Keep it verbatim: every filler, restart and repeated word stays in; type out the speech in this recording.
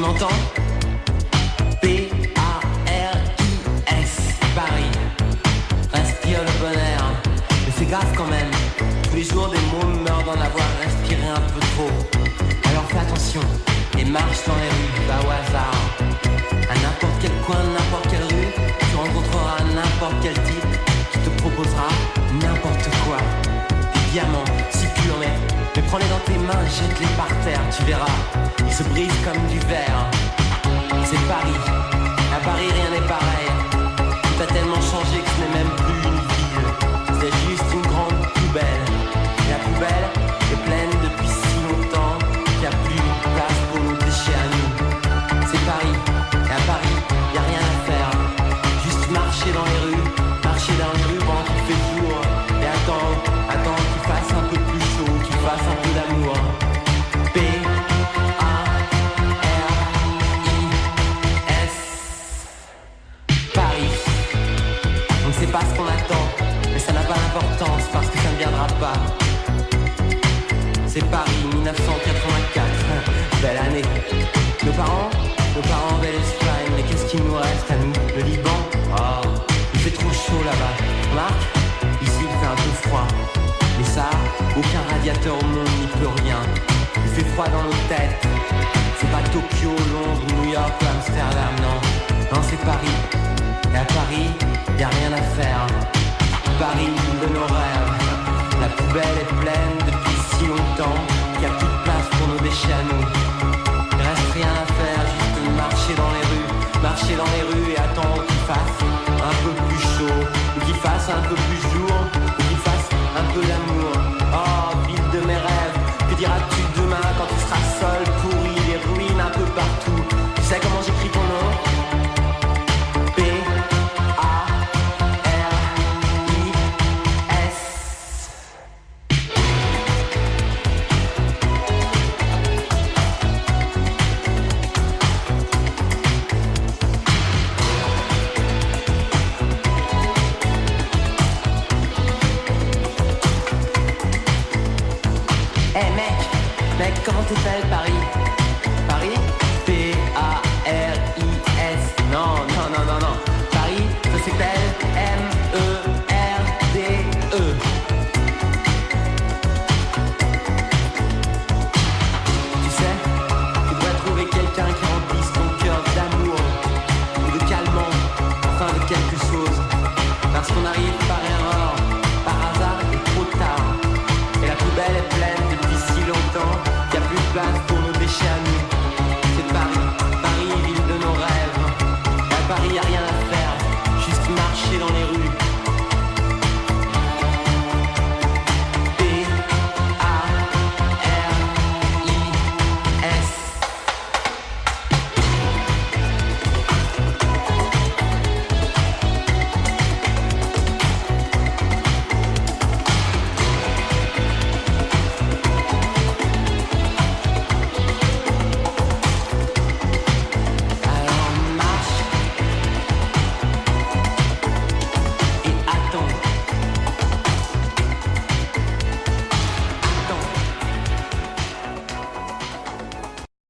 m'entends? P A R I S, Paris. Respire le bon air. Mais fais gaffe quand même. Tous les jours des mômes meurent d'en avoir respiré un peu trop. Alors fais attention et marche dans les rues, pas au hasard. À n'importe quel coin, n'importe quelle rue, tu rencontreras n'importe quel type qui te proposera n'importe quoi. Des diamants, si purs, mais, mais prends-les dans tes mains, jette-les par terre, tu verras. Ils se brisent comme du verre. C'est Paris. À Paris, rien n'est pareil. Tout a tellement changé que ce n'est même plus une ville. C'est juste une grande poubelle. Et la poubelle est pleine depuis si longtemps qu'il n'y a plus de place pour nos déchets à nous. C'est Paris. Et à Paris, y a rien à faire. Juste marcher dans les rues, marcher dans les rues pendant qu'il fait jour. Et attendre, attendre qu'il fasse un peu plus chaud, qu'il fasse un peu d'amour. P A R I S, Paris. On ne sait pas ce qu'on attend, mais ça n'a pas d'importance parce que ça ne viendra pas. C'est Paris, dix-neuf cent quatre-vingt-quatre, belle année. Nos parents, nos parents, belle Espagne, mais qu'est-ce qu'il nous reste à nous? Le Liban? Oh, il fait trop chaud là-bas. Remarque, ici il fait un peu froid. Mais ça, aucun radiateur au monde n'y peut rien. Il fait froid dans nos têtes. C'est pas Tokyo, Londres, New York, Amsterdam, non. Non, c'est Paris. Et à Paris, y a rien à faire. Paris, de nos rêves. La poubelle est pleine depuis si longtemps qu'il n'y a plus de place pour nos déchets à nous. Il reste rien à faire, juste marcher dans les rues, marcher dans les rues et attendre qu'il fasse un peu plus chaud, ou qu'il fasse un peu plus jour, ou qu'il fasse un peu d'amour. Oh, ville de mes rêves, que diras-tu demain quand tu seras seul, pourri, les ruines un peu partout? Tu sais comment j'écris ton nom? P A R I S. Eh hey mec, mec, comment t'appelles Paris? Paris?